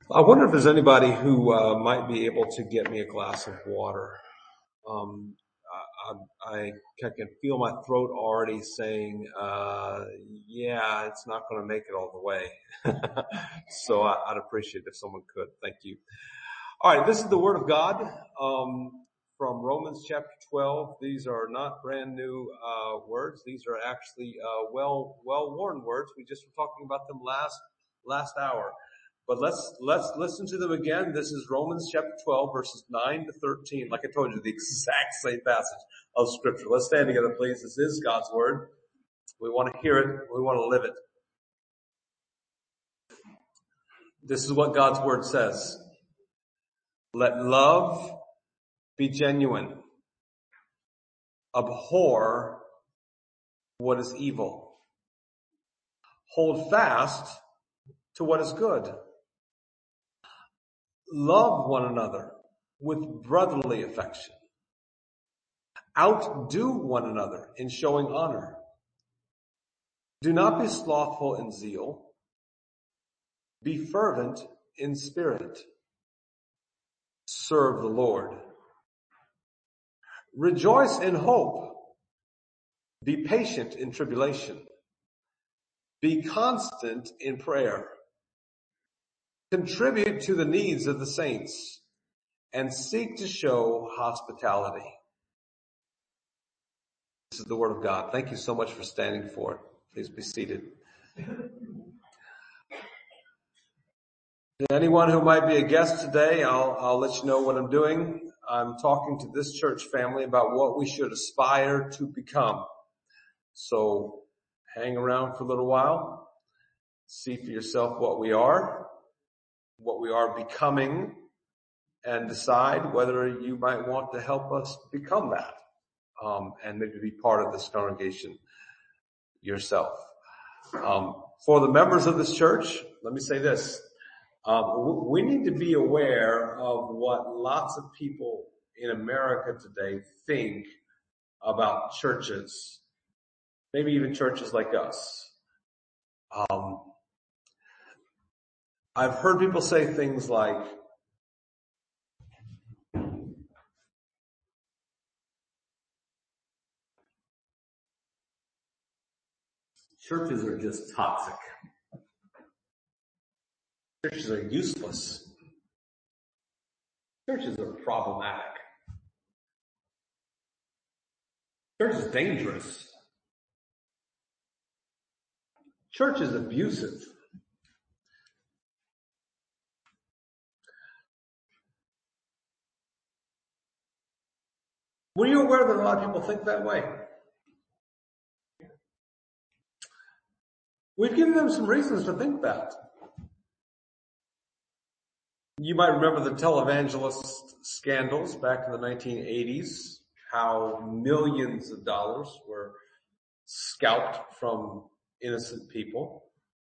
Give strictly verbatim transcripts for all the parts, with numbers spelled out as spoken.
I wonder if there's anybody who uh, might be able to get me a glass of water. Um, I, I, I can feel my throat already saying, uh, yeah, it's not going to make it all the way. So I, I'd appreciate it if someone could. Thank you. All right, this is the Word of God um, from Romans chapter twelve. These are not brand new uh, words. These are actually uh, well well worn words. We just were talking about them last last hour. But let's let's listen to them again. This is Romans chapter twelve, verses nine to thirteen. Like I told you, the exact same passage of Scripture. Let's stand together, please. This is God's Word. We want to hear it. We want to live it. This is what God's Word says. Let love be genuine. Abhor what is evil. Hold fast to what is good. Love one another with brotherly affection. Outdo one another in showing honor. Do not be slothful in zeal. Be fervent in spirit. Serve the Lord. Rejoice in hope. Be patient in tribulation. Be constant in prayer. Contribute to the needs of the saints and seek to show hospitality. This is the Word of God. Thank you so much for standing for it. Please be seated. To anyone who might be a guest today, I'll, I'll let you know what I'm doing. I'm talking to this church family about what we should aspire to become. So hang around for a little while. See for yourself what we are, what we are becoming, and decide whether you might want to help us become that. Um, and maybe be part of this congregation yourself. Um, for the members of this church, let me say this. Um, we need to be aware of what lots of people in America today think about churches, maybe even churches like us. Um, I've heard people say things like, churches are just toxic. Churches are useless. Churches are problematic. Church is dangerous. Church is abusive. Were you aware that a lot of people think that way? We've given them some reasons to think that. You might remember the televangelist scandals back in the nineteen eighties, how millions of dollars were scalped from innocent people.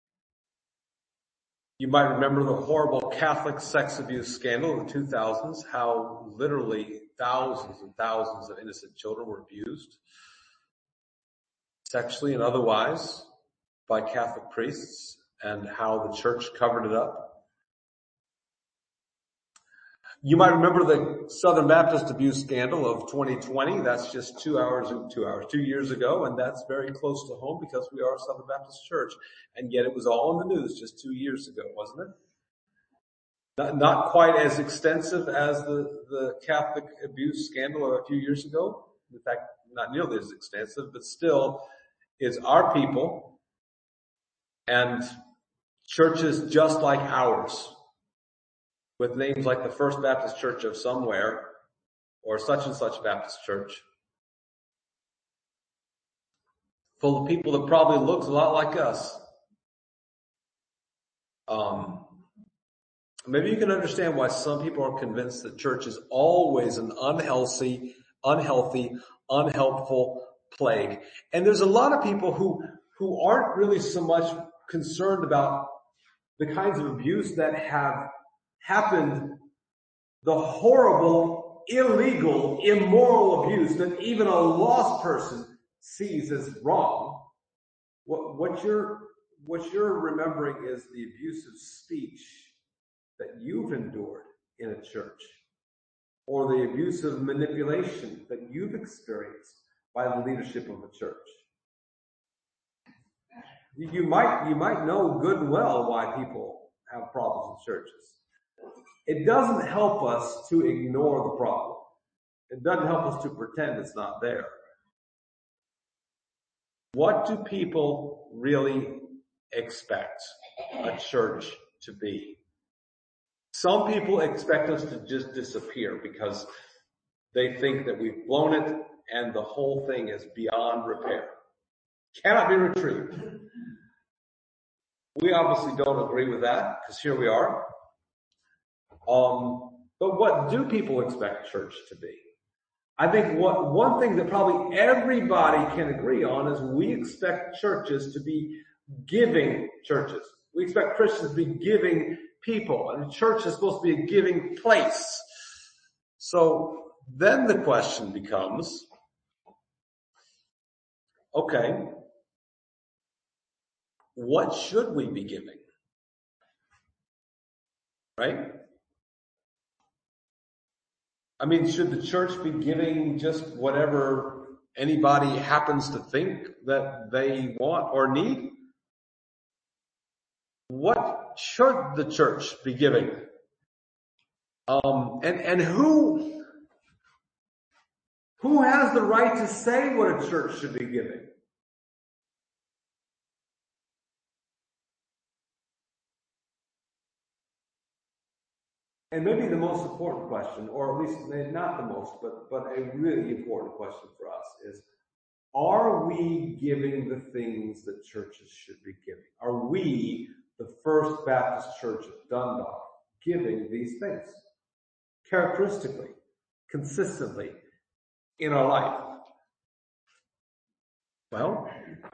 You might remember the horrible Catholic sex abuse scandal in the two thousands, how literally thousands and thousands of innocent children were abused, sexually and otherwise, by Catholic priests, and how the church covered it up. You might remember the Southern Baptist abuse scandal of twenty twenty. That's just two hours, two hours, two years ago, and that's very close to home because we are a Southern Baptist church. And yet it was all in the news just two years ago, wasn't it? Not, not quite as extensive as the, the Catholic abuse scandal of a few years ago. In fact, not nearly as extensive, but still, it's our people and churches just like ours, with names like the First Baptist Church of somewhere, or such and such Baptist Church, full of people that probably looks a lot like us. Um, maybe you can understand why some people are convinced that church is always an unhealthy, unhealthy, unhelpful plague. And there's a lot of people who, who aren't really so much concerned about the kinds of abuse that have happened, the horrible, illegal, immoral abuse that even a lost person sees as wrong. What, what you're, what you're remembering is the abusive speech that you've endured in a church, or the abusive manipulation that you've experienced by the leadership of a church. You might, you might know good and well why people have problems in churches. It doesn't help us to ignore the problem. It doesn't help us to pretend it's not there. What do people really expect a church to be? Some people expect us to just disappear because they think that we've blown it and the whole thing is beyond repair. Cannot be retrieved. We obviously don't agree with that because here we are. Um, but what do people expect church to be? I think what one thing that probably everybody can agree on is we expect churches to be giving churches. We expect Christians to be giving people, and the church is supposed to be a giving place. So then the question becomes, okay, what should we be giving? Right? I mean, should the church be giving just whatever anybody happens to think that they want or need? What should the church be giving? Um, and, and who, who has the right to say what a church should be giving? And maybe the most important question, or at least not the most, but, but a really important question for us is, are we giving the things that churches should be giving? Are we, the First Baptist Church of Dundalk, giving these things characteristically, consistently in our life? Well,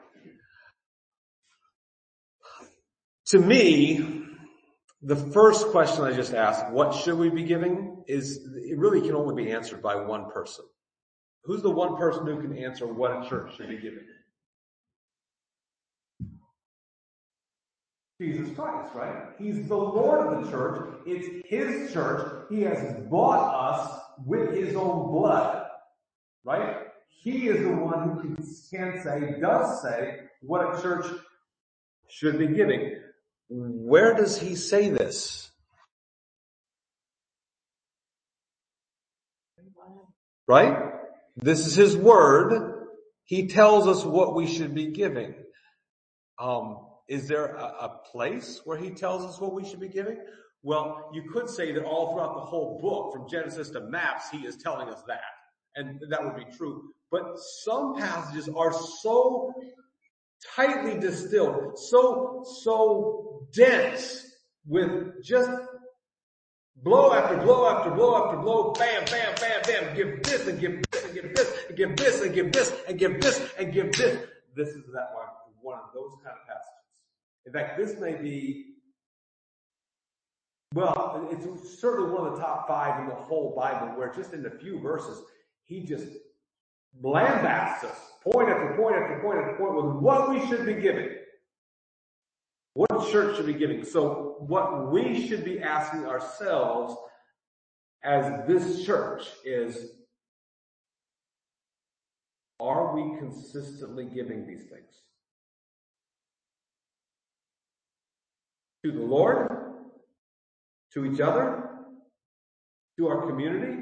to me, the first question I just asked, what should we be giving, is it really can only be answered by one person. Who's the one person who can answer what a church should be giving? Jesus Christ, right? He's the Lord of the church. It's His church. He has bought us with His own blood, right? He is the one who can, can say, does say what a church should be giving. Where does He say this? Right? This is His word. He tells us what we should be giving. Um, is there a, a place where He tells us what we should be giving? Well, you could say that all throughout the whole book, from Genesis to Maps, He is telling us that. And that would be true. But some passages are so tightly distilled, so, so dense with just blow after blow after blow after blow, bam, bam, bam, bam, give this and give this and give this and give this and give this and give this and give this. This is that one, one of those kind of passages. In fact, this may be, well, it's certainly one of the top five in the whole Bible where just in a few verses, He just lambasts us, point after point after point after point, with what we should be giving. What the church should be giving. So what we should be asking ourselves as this church is, are we consistently giving these things? To the Lord? To each other? To our community?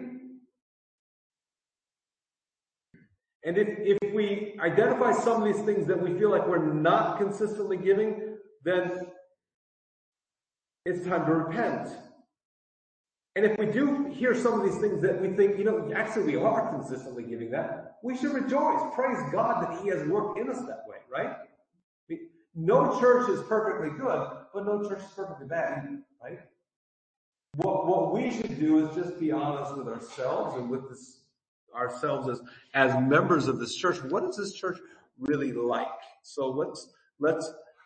And if, if we identify some of these things that we feel like we're not consistently giving, then it's time to repent. And if we do hear some of these things that we think, you know, actually we are consistently giving that, we should rejoice. Praise God that He has worked in us that way, right? I mean, no church is perfectly good, but no church is perfectly bad either, right? What, what we should do is just be honest with ourselves and with this ourselves as, as members of this church. What is this church really like? So let's, let's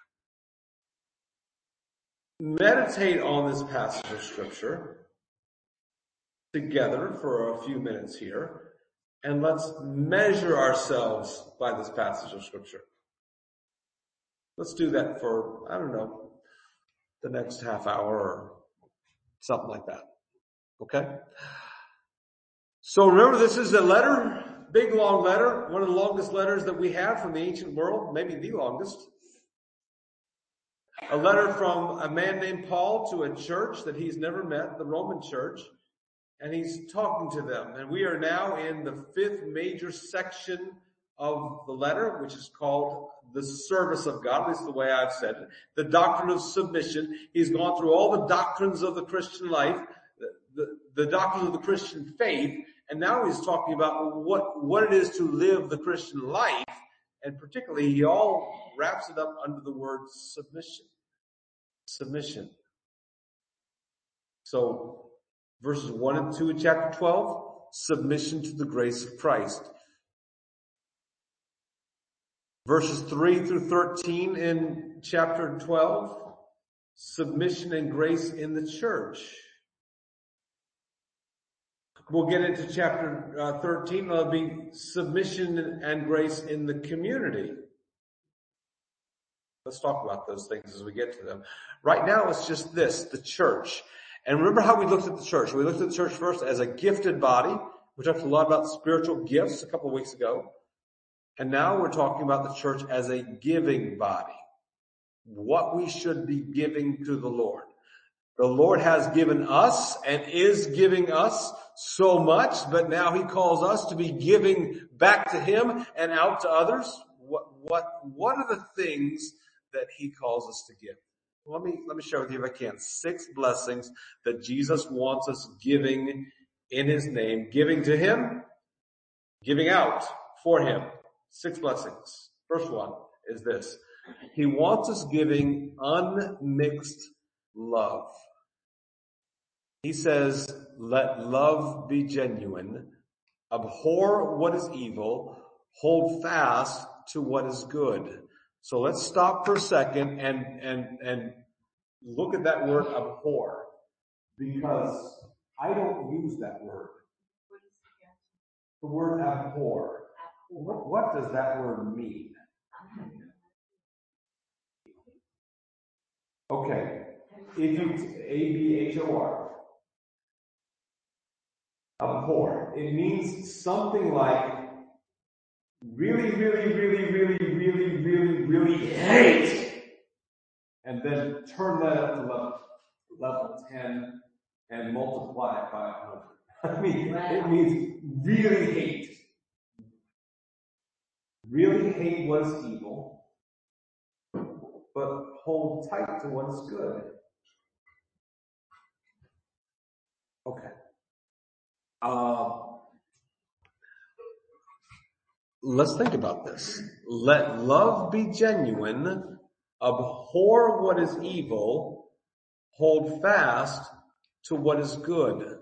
meditate on this passage of Scripture together for a few minutes here, and let's measure ourselves by this passage of Scripture. Let's do that for, I don't know, the next half hour or Something like that. Okay? So remember, this is a letter, big long letter, one of the longest letters that we have from the ancient world, maybe the longest. A letter from a man named Paul to a church that he's never met, the Roman church, and he's talking to them. And we are now in the fifth major section of the letter, which is called the service of God. This is the way I've said it. The doctrine of submission. He's gone through all the doctrines of the Christian life, the, the, the doctrines of the Christian faith, and now he's talking about what, what it is to live the Christian life, and particularly he all wraps it up under the word submission. Submission. So, verses one and two in chapter twelve, submission to the grace of Christ. Verses three through thirteen in chapter twelve, submission and grace in the church. We'll get into chapter uh, thirteen. There'll be submission and grace in the community. Let's talk about those things as we get to them. Right now, it's just this, the church. And remember how we looked at the church. We looked at the church first as a gifted body. We talked a lot about spiritual gifts a couple of weeks ago. And now we're talking about the church as a giving body. What we should be giving to the Lord. The Lord has given us and is giving us so much, but now he calls us to be giving back to him and out to others. What, what, what are the things that he calls us to give? Let me, let me share with you if I can. Six blessings that Jesus wants us giving in his name. Giving to him, giving out for him. Six blessings. First one is this. He wants us giving unmixed love. He says, let love be genuine, abhor what is evil, hold fast to what is good. So let's stop for a second and, and, and look at that word abhor, because I don't use that word. The word abhor. What, what does that word mean? Okay. If you, A B H O R. Abhor. It means something like really, really, really, really, really, really, really hate. And then turn that up to level, level ten and multiply it by one hundred. I mean, it means really hate. Really hate what is evil, but hold tight to what is good. Okay. Uh, let's think about this. Let love be genuine, abhor what is evil, hold fast to what is good.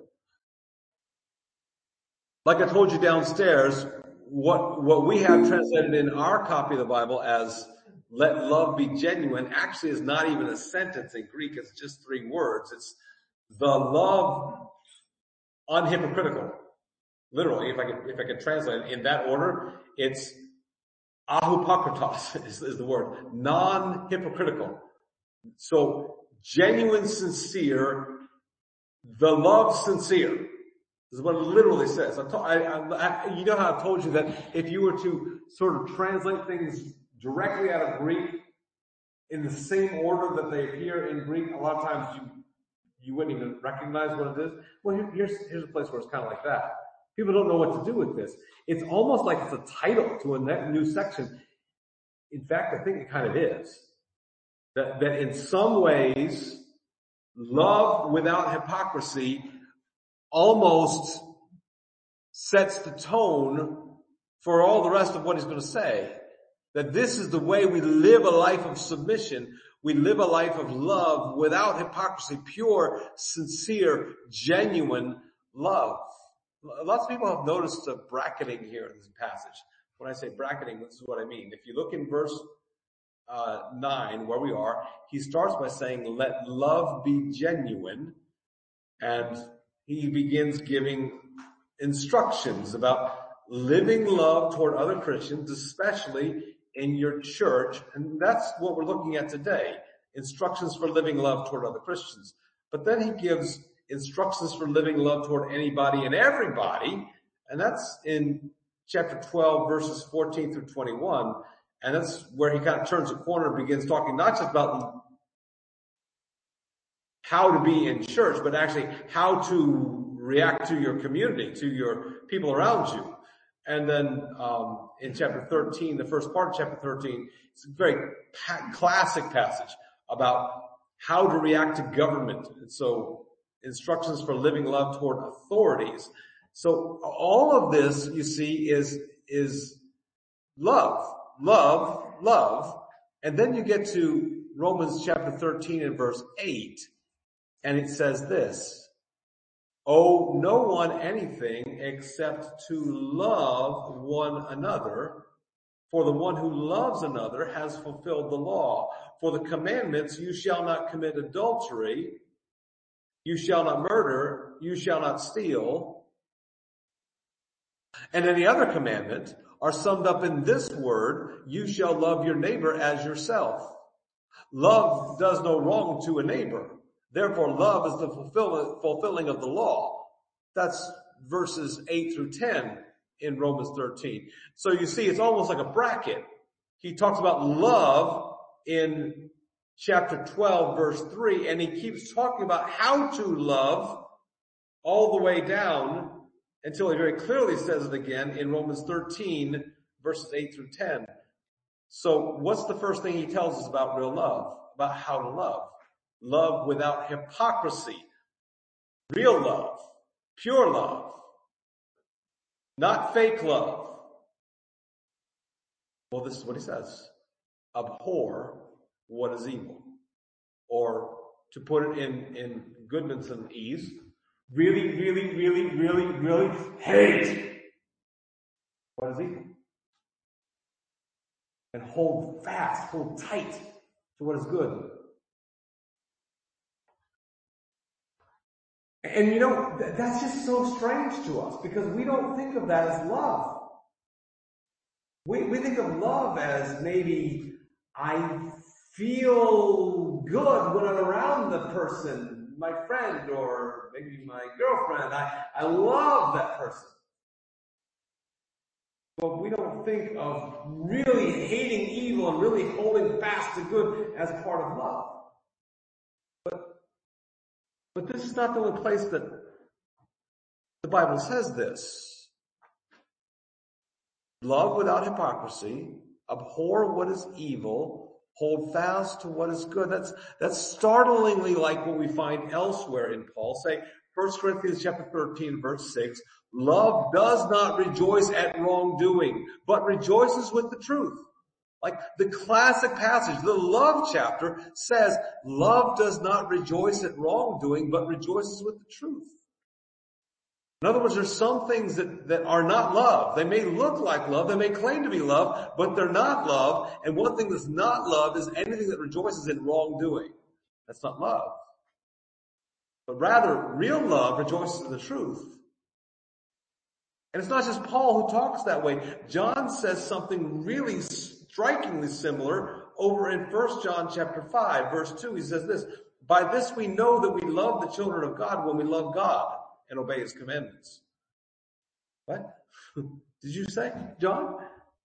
Like I told you downstairs, what, what we have translated in our copy of the Bible as let love be genuine actually is not even a sentence in Greek. It's just three words. It's the love unhypocritical. Literally, if I could, if I could translate it in that order, it's ahupokritos is, is the word. Non-hypocritical. So, genuine, sincere, the love sincere. This is what it literally says. I told, I, I, you know how I've told you that if you were to sort of translate things directly out of Greek in the same order that they appear in Greek, a lot of times you you wouldn't even recognize what it is. Well, here, here's here's a place where it's kind of like that. People don't know what to do with this. It's almost like it's a title to a new section. In fact, I think it kind of is. That that in some ways, love without hypocrisy almost sets the tone for all the rest of what he's going to say. That this is the way we live a life of submission. We live a life of love without hypocrisy, pure, sincere, genuine love. Lots of people have noticed a bracketing here in this passage. When I say bracketing, this is what I mean. If you look in verse uh, nine, where we are, he starts by saying, let love be genuine. And he begins giving instructions about living love toward other Christians, especially in your church. And that's what we're looking at today. Instructions for living love toward other Christians. But then he gives instructions for living love toward anybody and everybody. And that's in chapter twelve, verses fourteen through twenty-one. And that's where he kind of turns the corner and begins talking not just about how to be in church, but actually how to react to your community, to your people around you. And then um in chapter thirteen, the first part of chapter thirteen, it's a very pa- classic passage about how to react to government. And so instructions for living love toward authorities. So all of this, you see, is, is love, love, love. And then you get to Romans chapter thirteen and verse eight, and it says this: owe no one anything except to love one another, for the one who loves another has fulfilled the law. For the commandments, you shall not commit adultery, you shall not murder, you shall not steal, and any other commandment are summed up in this word: you shall love your neighbor as yourself. Love does no wrong to a neighbor. Therefore, love is the fulfill- fulfilling of the law. That's verses eight through ten in Romans thirteen. So you see, it's almost like a bracket. He talks about love in chapter twelve, verse three, and he keeps talking about how to love all the way down until he very clearly says it again in Romans thirteen, verses eight through ten. So what's the first thing he tells us about real love? About how to love. Love without hypocrisy. Real love. Pure love. Not fake love. Well, this is what he says. Abhor what is evil. Or to put it in, in Goodmanson-ese, really, really, really, really, really hate what is evil. And hold fast, hold tight to what is good. And you know, that's just so strange to us because we don't think of that as love. We, we think of love as maybe I feel good when I'm around the person, my friend or maybe my girlfriend. I, I love that person. But we don't think of really hating evil and really holding fast to good as part of love. But, but this is not the only place that the Bible says this. Love without hypocrisy, abhor what is evil, hold fast to what is good. That's, that's startlingly like what we find elsewhere in Paul. Say, First Corinthians chapter thirteen, verse six, love does not rejoice at wrongdoing, but rejoices with the truth. Like the classic passage, the love chapter says, love does not rejoice at wrongdoing, but rejoices with the truth. In other words, there's some things that, that are not love. They may look like love, they may claim to be love, but they're not love. And one thing that's not love is anything that rejoices in wrongdoing. That's not love. But rather, real love rejoices in the truth. And it's not just Paul who talks that way. John says something really strikingly similar over in First John chapter five, verse two. He says this: by this we know that we love the children of God when we love God and obey his commandments. What? Did you say, John?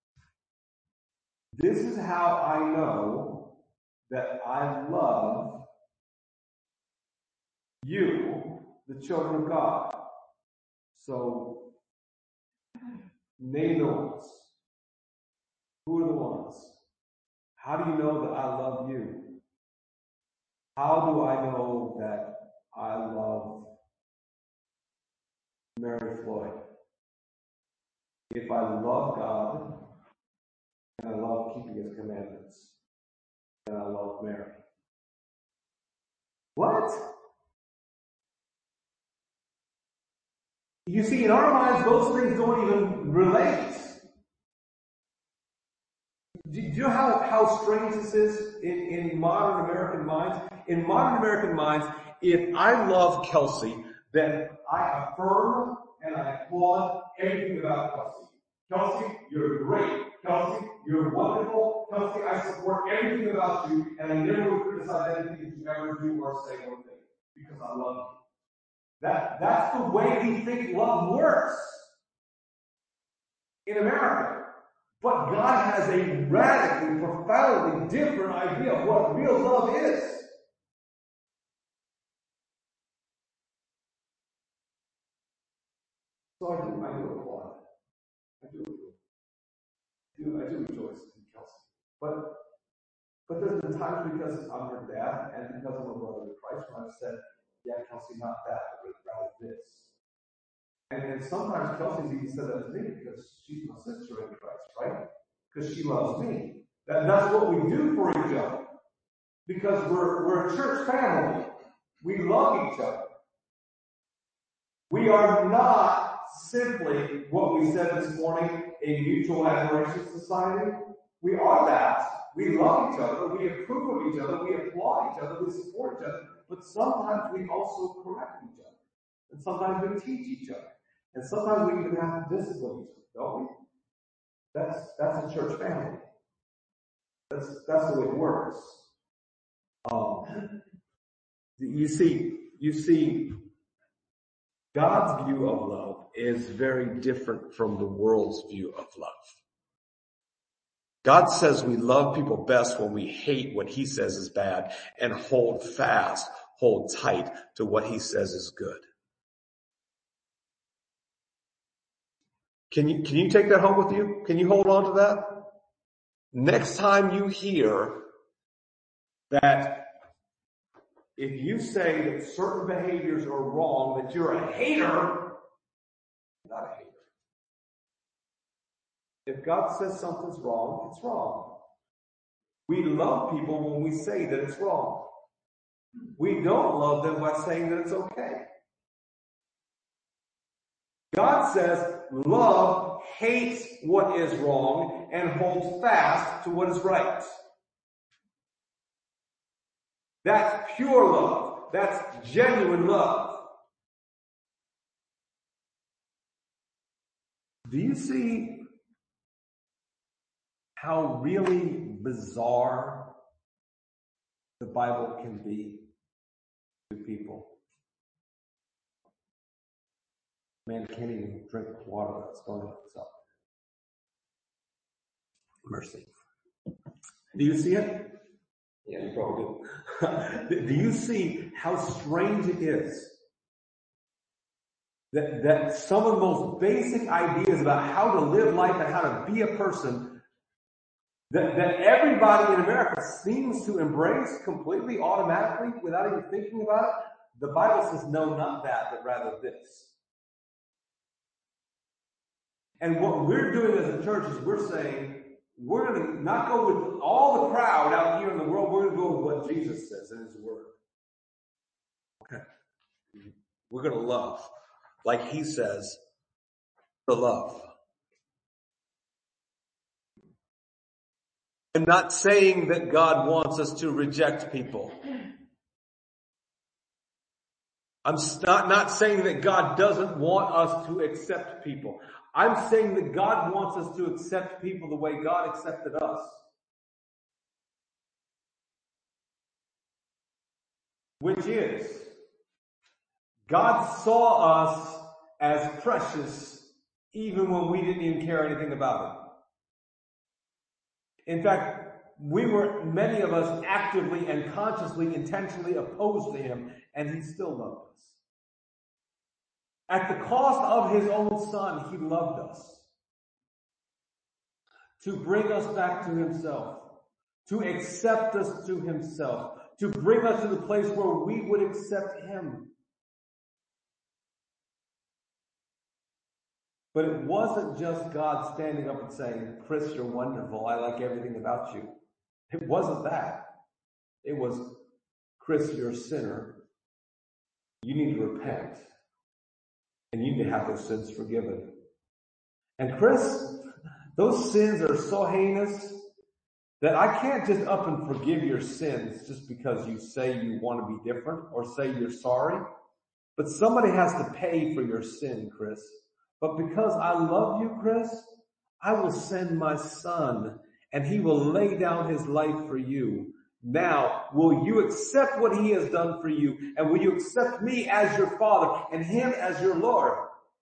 This is how I know that I love you, the children of God. So, name the ones. Who are the ones? How do you know that I love you? How do I know that I love Mary Floyd? If I love God and I love keeping his commandments, then I love Mary. What? You see, in our minds, those things don't even relate. Do you know how, how strange this is in, in modern American minds? In modern American minds, if I love Kelsey, then I affirm and I applaud everything about Kelsey. Kelsey, you're great. Kelsey, you're wonderful. Kelsey, I support everything about you, and I never would criticize anything that you ever do or say one thing, because I love you. That, that's the way we think love works in America. But God has a radically, profoundly different idea of what real love is. So I do, I do applaud. I do, I do, I do rejoice in Kelsey. But, but there's been times because I'm her dad and because I'm a brother in Christ when I've said, yeah, Kelsey, not that, but rather this. And, and sometimes Kelsey's even said that to me because she's my sister in Christ, right? Because she loves me. That, that's what we do for each other. Because we're, we're a church family. We love each other. We are not simply what we said this morning, a mutual admiration society. We are that. We love each other. We approve of each other. We applaud each other. We support each other. But sometimes we also correct each other. And sometimes we teach each other. And sometimes we even have to discipline each other, don't we? That's, that's a church family. That's, that's the way it works. Um, you see, you see, God's view of love is very different from the world's view of love. God says we love people best when we hate what he says is bad and hold fast, hold tight to what he says is good. Can you, can you take that home with you? Can you hold on to that? Next time you hear that if you say that certain behaviors are wrong, that you're a hater, you're not a hater. If God says something's wrong, it's wrong. We love people when we say that it's wrong. We don't love them by saying that it's okay. God says love hates what is wrong and holds fast to what is right. That's pure love. That's genuine love. Do you see how really bizarre the Bible can be to people? Man can't even drink water that's going on itself. Mercy. Do you see it? Yeah, you probably do. Do you see how strange it is that, that some of the most basic ideas about how to live life and how to be a person that, that everybody in America seems to embrace completely automatically without even thinking about it? The Bible says, no, not that, but rather this. And what we're doing as a church is we're saying, we're going to not go with all the crowd out here in the world. We're going to go with what Jesus says in his word. Okay. We're going to love like he says to love. I'm not saying that God wants us to reject people. I'm not, not saying that God doesn't want us to accept people. I'm saying that God wants us to accept people the way God accepted us. Which is, God saw us as precious even when we didn't even care anything about it. In fact, we were, many of us, actively and consciously, intentionally opposed to him, and he still loved us. At the cost of his own son, he loved us. To bring us back to himself. To accept us to himself. To bring us to the place where we would accept him. But it wasn't just God standing up and saying, Chris, you're wonderful. I like everything about you. It wasn't that. It was, Chris, you're a sinner. You need to repent. And you need to have those sins forgiven. And Chris, those sins are so heinous that I can't just up and forgive your sins just because you say you want to be different or say you're sorry. But somebody has to pay for your sin, Chris. But because I love you, Chris, I will send my son and he will lay down his life for you. Now, will you accept what he has done for you? And will you accept me as your Father and him as your Lord?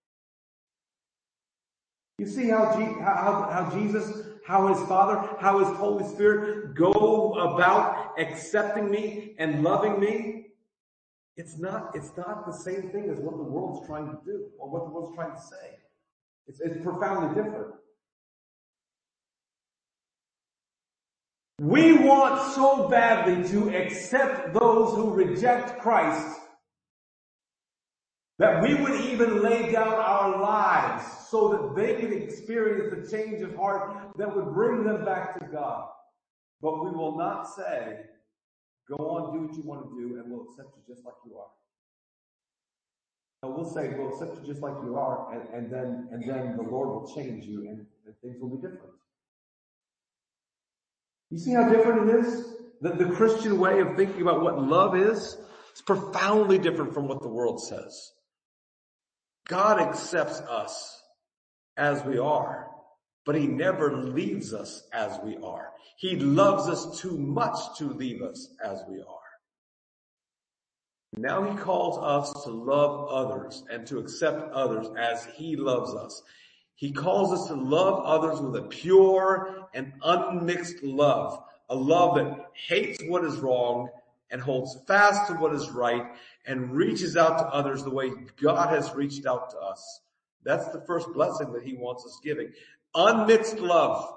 You see how, G- how, how Jesus, how his Father, how his Holy Spirit go about accepting me and loving me? It's not, it's not the same thing as what the world's trying to do or what the world's trying to say. It's, it's profoundly different. We want so badly to accept those who reject Christ that we would even lay down our lives so that they could experience the change of heart that would bring them back to God. But we will not say, go on, do what you want to do, and we'll accept you just like you are. No, we'll say, we'll accept you just like you are, and, and then and then the Lord will change you, and, and things will be different. You see how different it is? The, the Christian way of thinking about what love is, it's profoundly different from what the world says. God accepts us as we are, but he never leaves us as we are. He loves us too much to leave us as we are. Now he calls us to love others and to accept others as he loves us. He calls us to love others with a pure and unmixed love, a love that hates what is wrong and holds fast to what is right and reaches out to others the way God has reached out to us. That's the first blessing that he wants us giving. Unmixed love.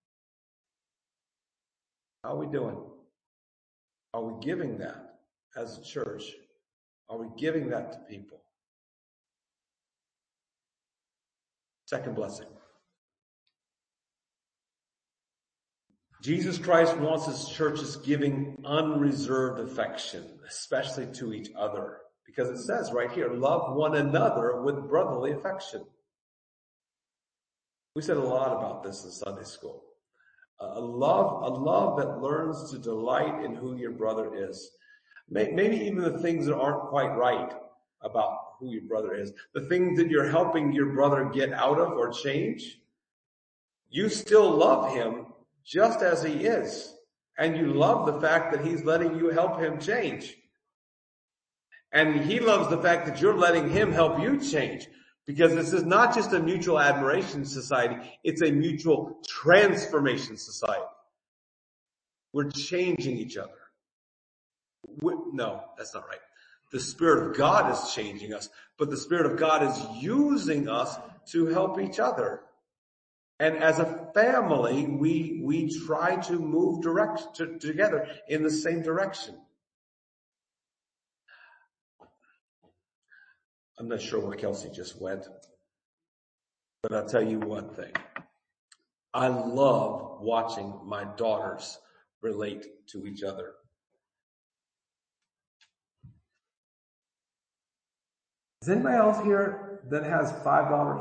How are we doing? Are we giving that as a church? Are we giving that to people? Second blessing. Jesus Christ wants his churches giving unreserved affection, especially to each other. Because it says right here, love one another with brotherly affection. We said a lot about this in Sunday school. A love, a love that learns to delight in who your brother is. Maybe even the things that aren't quite right about who your brother is. The things that you're helping your brother get out of or change. You still love him just as he is. And you love the fact that he's letting you help him change. And he loves the fact that you're letting him help you change. Because this is not just a mutual admiration society. It's a mutual transformation society. We're changing each other. We, no, that's not right. The Spirit of God is changing us, but the Spirit of God is using us to help each other. And as a family, we, we try to move direct to, together in the same direction. I'm not sure where Kelsey just went, but I'll tell you one thing. I love watching my daughters relate to each other. Is anybody else here that has five daughters?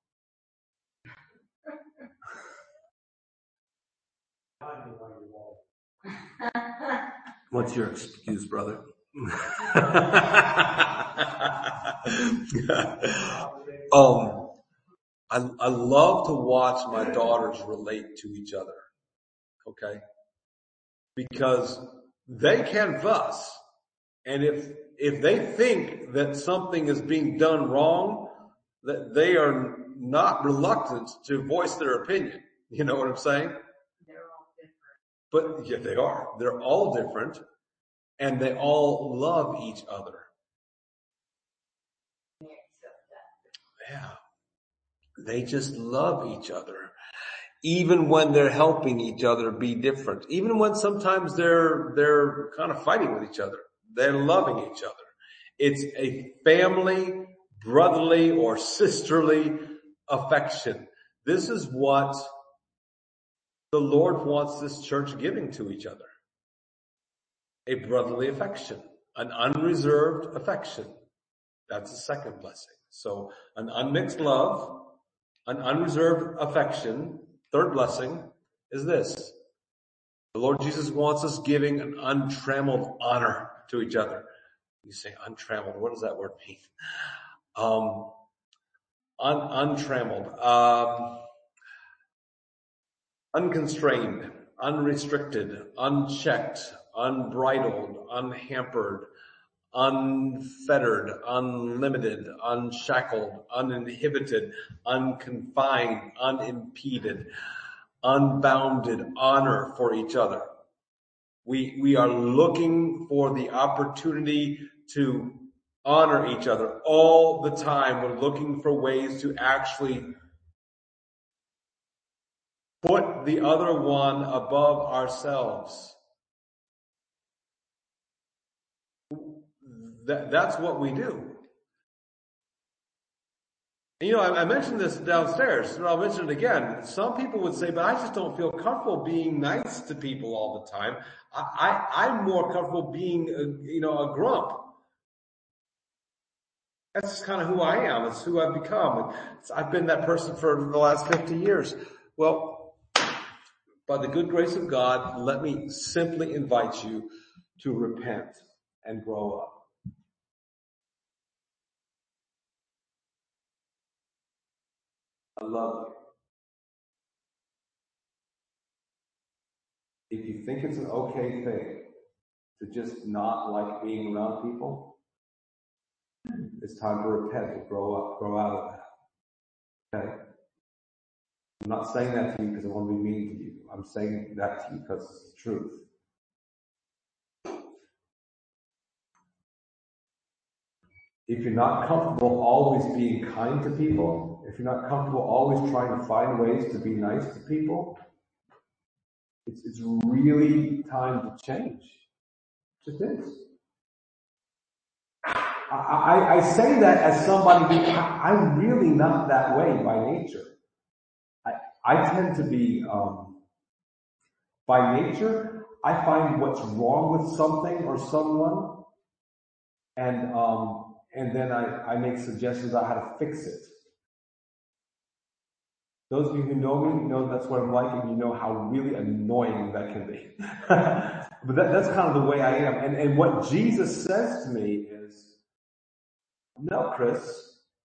What's your excuse, brother? um, I, I love to watch my daughters relate to each other. Okay? Because they can fuss. And if, if they think that something is being done wrong, that they are not reluctant to voice their opinion. You know what I'm saying? They're all different. But yeah, they are. They're all different. And they all love each other. Yeah. They just love each other. Even when they're helping each other be different. Even when sometimes they're, they're kind of fighting with each other. They're loving each other. It's a family, brotherly, or sisterly affection. This is what the Lord wants this church giving to each other. A brotherly affection. An unreserved affection. That's the second blessing. So an unmixed love, an unreserved affection. Third blessing is this. The Lord Jesus wants us giving an untrammeled honor to each other. You say untrammeled. What does that word mean? Um, un, untrammeled, um, unconstrained, unrestricted, unchecked, unbridled, unhampered, unfettered, unlimited, unshackled, uninhibited, unconfined, unimpeded, unbounded honor for each other. We, we are looking for the opportunity to honor each other all the time. We're looking for ways to actually put the other one above ourselves. That, that's what we do. And, you know, I, I mentioned this downstairs, and I'll mention it again. Some people would say, but I just don't feel comfortable being nice to people all the time. I, I, I'm more comfortable being, a, you know, a grump. That's just kind of who I am. It's who I've become. It's, I've been that person for the last fifty years. Well, by the good grace of God, let me simply invite you to repent and grow up. I love you. If you think it's an okay thing to just not like being around people, it's time to repent and grow up, grow out of that. Okay? I'm not saying that to you because I want to be mean to you. I'm saying that to you because it's the truth. If you're not comfortable always being kind to people, if you're not comfortable always trying to find ways to be nice to people, it's, it's really time to change. It just is. I, I, I say that as somebody who, I, I'm really not that way by nature. I, I tend to be, um, by nature, I find what's wrong with something or someone, and um, and then I, I make suggestions on how to fix it. Those of you who know me know that's what I'm like, and you know how really annoying that can be. But that, that's kind of the way I am. And, and what Jesus says to me is, no, Chris.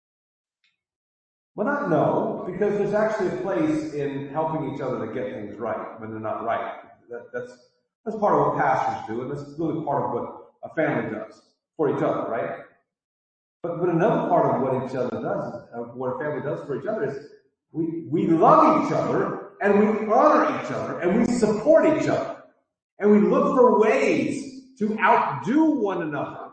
Well, not no, because there's actually a place in helping each other to get things right when they're not right. That, that's that's part of what pastors do, and that's really part of what a family does for each other, right? But but another part of what each other does, uh, what a family does for each other, is we we love each other and we honor each other and we support each other and we look for ways to outdo one another,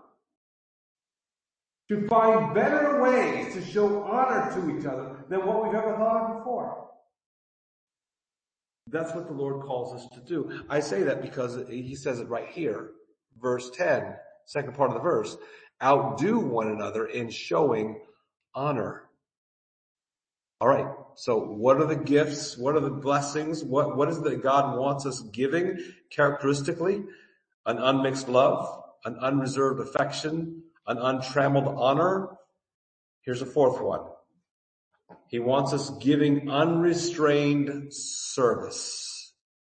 to find better ways to show honor to each other than what we've ever thought of before. That's what the Lord calls us to do. I say that because he says it right here, verse ten, second part of the verse. Outdo one another in showing honor. All right. So what are the gifts? What are the blessings? What, what is it that God wants us giving characteristically? An unmixed love, an unreserved affection, an untrammeled honor. Here's a fourth one. He wants us giving unrestrained service.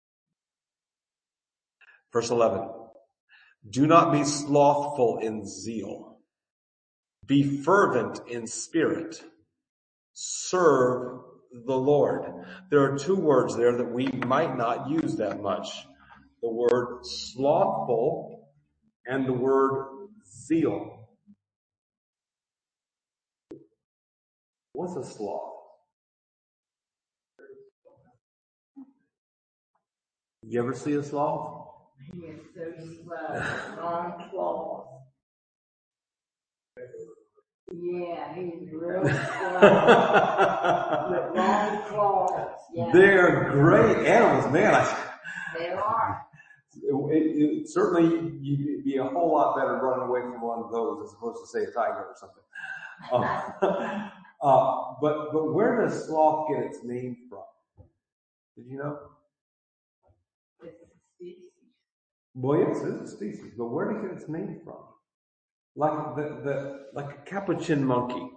Verse eleven. Do not be slothful in zeal. Be fervent in spirit. Serve the Lord. There are two words there that we might not use that much. The word slothful and the word zeal. What's a sloth? You ever see a sloth? Yes, those uh, long claws. Yeah, he's real slow. With long claws. Yeah. They're great animals, man. I, They are. It, it, it, certainly, you'd be a whole lot better running away from one of those as opposed to, say, a tiger or something. Um, uh, but but where does sloth get its name from? Did you know? It's a species. Well, yes, it is a species, but where did it get its name from? Like the the like a capuchin monkey.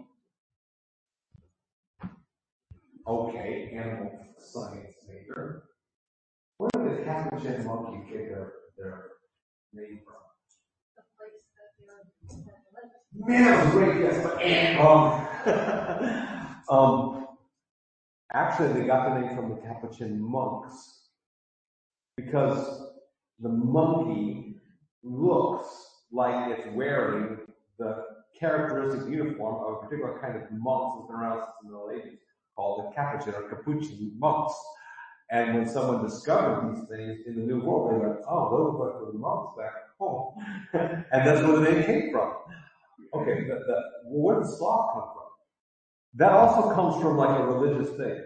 Okay, animal science major. Where did the capuchin monkey get their their name from? The place that they're. Man, that was great, yes, but um, um, actually, they got the name from the Capuchin monks because the monkey looks like it's wearing the characteristic uniform of a particular kind of monks that's been around since the Middle Ages, called the Capuchin or Capuchin monks. And when someone discovered these things in the New World, they went, oh, those look like the monks back home. And that's where the name came from. Okay, the, the, well, where does sloth come from? That also comes from like a religious thing.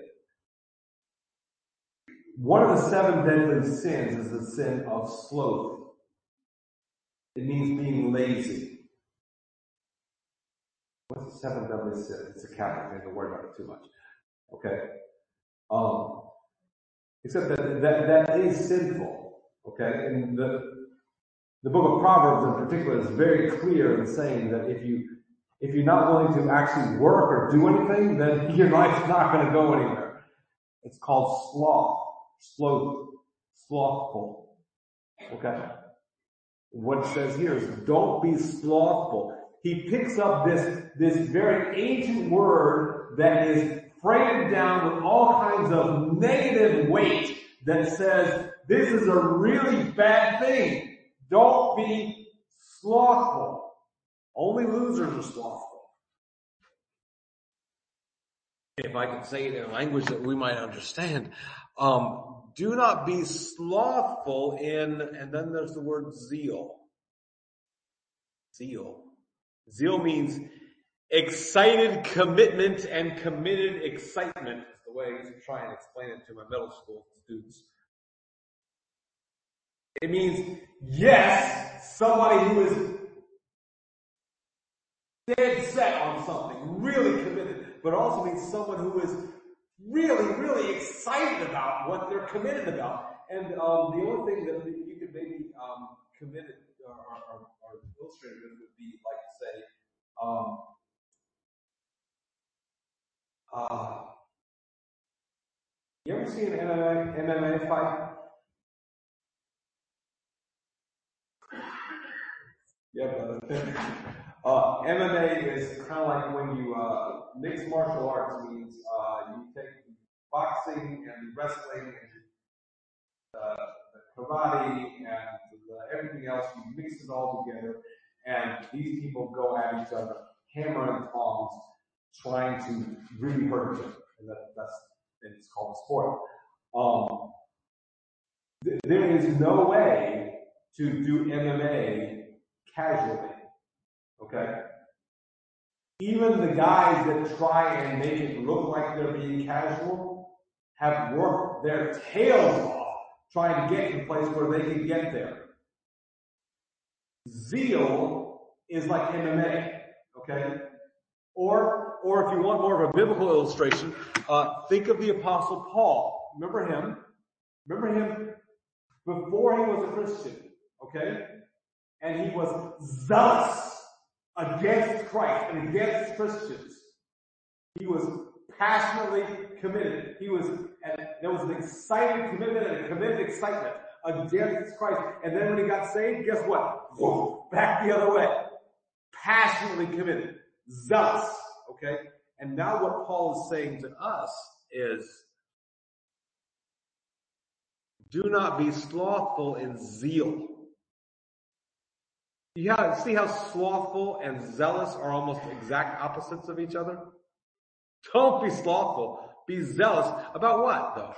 One of the seven deadly sins is the sin of sloth. It means being lazy. What's the seventh deadly sin? It's a Catholic thing, don't worry about it too much. Okay? Um, except that, that that is sinful. Okay? And the the book of Proverbs in particular is very clear in saying that if you if you're not willing to actually work or do anything, then your life's not going to go anywhere. It's called sloth. Sloth. Slothful. Okay? What it says here is don't be slothful. He picks up this, this very ancient word that is framed down with all kinds of negative weight that says this is a really bad thing. Don't be slothful. Only losers are slothful. If I could say it in a language that we might understand, um, do not be slothful in, and then there's the word zeal. Zeal. Zeal means excited commitment and committed excitement. Is the way I used to try and explain it to my middle school students. It means, yes, somebody who is dead set on something, really committed, but also means someone who is really, really excited about what they're committed about. And um, the only thing that you could maybe um, commit it or, or, or illustrate it with would be like say, um, uh, you ever see an M M A, M M A fight? Yeah, brother. uh, M M A is kind of like when you, uh, mixed martial arts means, uh, you take boxing and wrestling and uh, the karate and the, everything else, you mix it all together, and these people go at each other, hammer and tongs, trying to really hurt you. And that, that's, and it's called a sport. Um, th- there is no way to do M M A casually. Okay? Even the guys that try and make it look like they're being casual have worked their tails off trying to get to a place where they can get there. Zeal is like M M A, okay? Or, or if you want more of a biblical illustration, uh, think of the Apostle Paul. Remember him? Remember him before he was a Christian, okay? And he was zealous against Christ and against Christians. He was passionately committed. He was, and there was an excited commitment and a committed excitement against Christ. And then when he got saved, guess what? Whoa, back the other way. Passionately committed. Zealous. Okay? And now what Paul is saying to us is, do not be slothful in zeal. You have, see how slothful and zealous are almost exact opposites of each other? Don't be slothful. Be zealous. About what, though?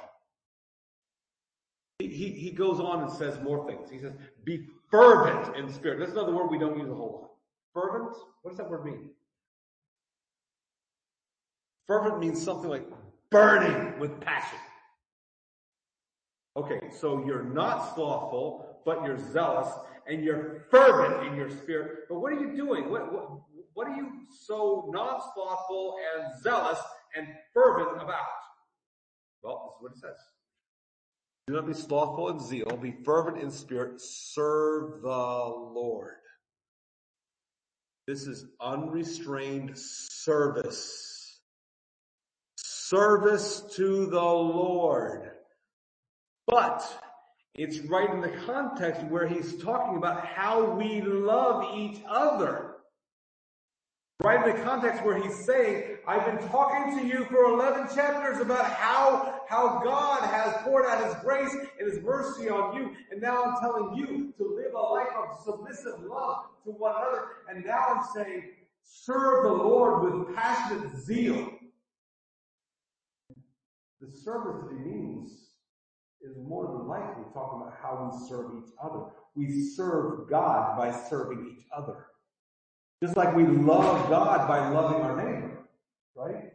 He, he, he goes on and says more things. He says, be fervent in spirit. That's another word we don't use a whole lot. Fervent? What does that word mean? Fervent means something like burning with passion. Okay, so you're not slothful, but you're zealous, and you're fervent in your spirit. But what are you doing? What, what, what are you so non-slothful and zealous and fervent about? Well, this is what it says. Do not be slothful in zeal, be fervent in spirit, serve the Lord. This is unrestrained service. Service to the Lord. But it's right in the context where he's talking about how we love each other. Right in the context where he's saying, I've been talking to you for eleven chapters about how, how God has poured out his grace and his mercy on you. And now I'm telling you to live a life of submissive love to one another. And now I'm saying, serve the Lord with passionate zeal. The service that he means is more than likely talking about how we serve each other. We serve God by serving each other. Just like we love God by loving our neighbor, right?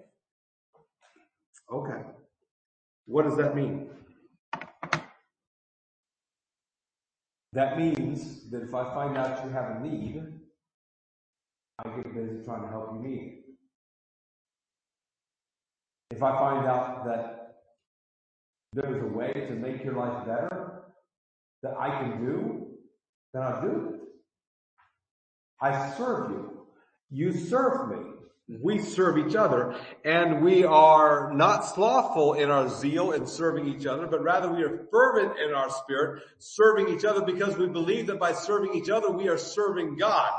Okay. What does that mean? That means that if I find out you have a need, I get busy trying to help you meet it. If I find out that there's a way to make your life better that I can do, then I'll do it. I serve you. You serve me. We serve each other, and we are not slothful in our zeal in serving each other, but rather we are fervent in our spirit, serving each other because we believe that by serving each other, we are serving God.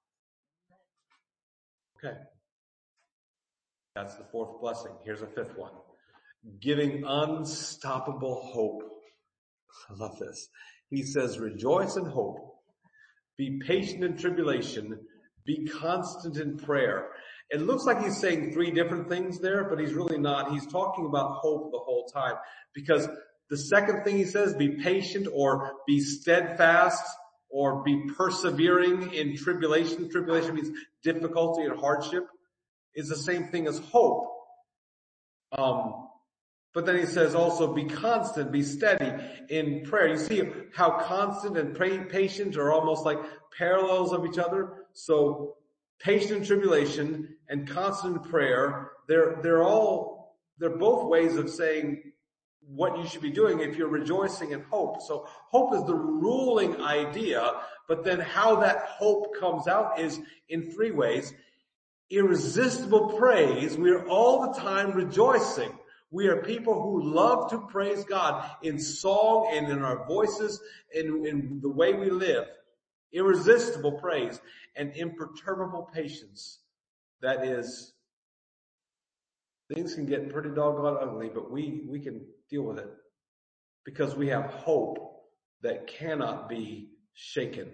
Okay. That's the fourth blessing. Here's a fifth one. Giving unstoppable hope. I love this. He says, rejoice in hope. Be patient in tribulation. Be constant in prayer. It looks like he's saying three different things there, but he's really not. He's talking about hope the whole time. Because the second thing he says, be patient or be steadfast or be persevering in tribulation. Tribulation means difficulty and hardship. Is the same thing as hope. Um, but then he says also be constant, be steady in prayer. You see how constant and patient are almost like parallels of each other. So patient in tribulation and constant in prayer, they're, they're all, they're both ways of saying what you should be doing if you're rejoicing in hope. So hope is the ruling idea, but then how that hope comes out is in three ways. Irresistible praise. We are all the time rejoicing. We are people who love to praise God in song and in our voices and in the way we live. Irresistible praise and imperturbable patience. That is, things can get pretty doggone ugly, but we, we can deal with it because we have hope that cannot be shaken.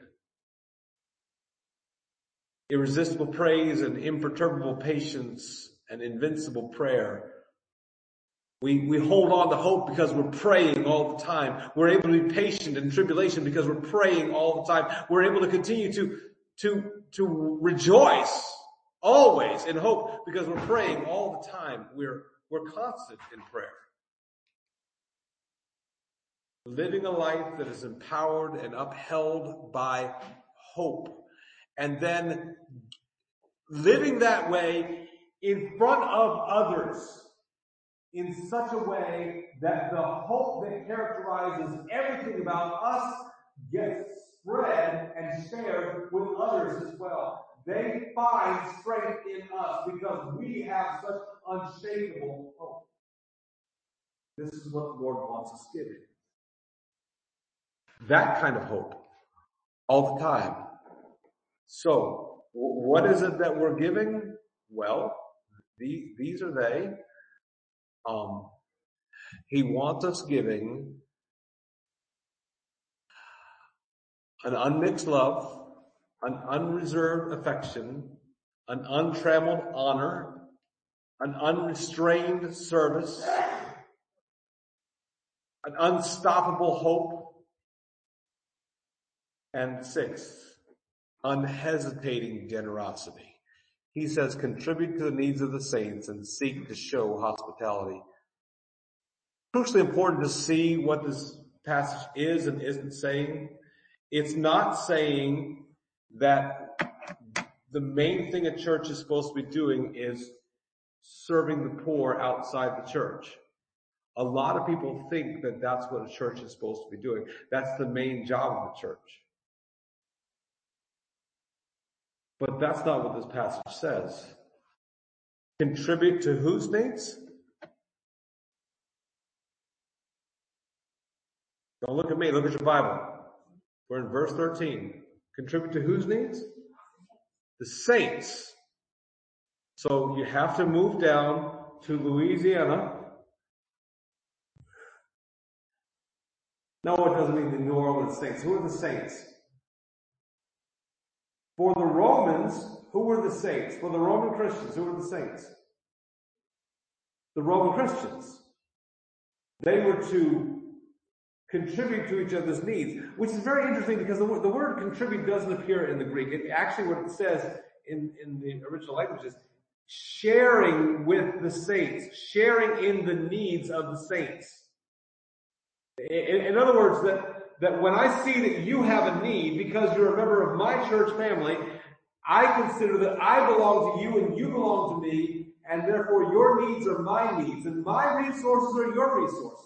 Irresistible praise and imperturbable patience and invincible prayer. We, we hold on to hope because we're praying all the time. We're able to be patient in tribulation because we're praying all the time. We're able to continue to, to, to rejoice always in hope because we're praying all the time. We're, we're constant in prayer. Living a life that is empowered and upheld by hope. And then living that way in front of others in such a way that the hope that characterizes everything about us gets spread and shared with others as well. They find strength in us because we have such unshakable hope. This is what the Lord wants us giving. That kind of hope all the time. So, what is it that we're giving? Well, the, these are they. Um, he wants us giving an unmixed love, an unreserved affection, an untrammeled honor, an unrestrained service, an unstoppable hope, and sixth, unhesitating generosity. He says, contribute to the needs of the saints and seek to show hospitality. Crucially important to see what this passage is and isn't saying. It's not saying that the main thing a church is supposed to be doing is serving the poor outside the church. A lot of people think that that's what a church is supposed to be doing. That's the main job of the church. But that's not what this passage says. Contribute to whose needs? Don't look at me, look at your Bible. We're in verse thirteen. Contribute to whose needs? The saints. So you have to move down to Louisiana. No, it doesn't mean the New Orleans Saints. Who are the saints? For the Romans, who were the saints? For the Roman Christians, who were the saints? The Roman Christians. They were to contribute to each other's needs, which is very interesting because the, the word contribute doesn't appear in the Greek. It actually, what it says in, in the original language is sharing with the saints, sharing in the needs of the saints. In, in other words, that, that when I see that you have a need because you're a member of my church family, I consider that I belong to you and you belong to me, and therefore your needs are my needs, and my resources are your resources.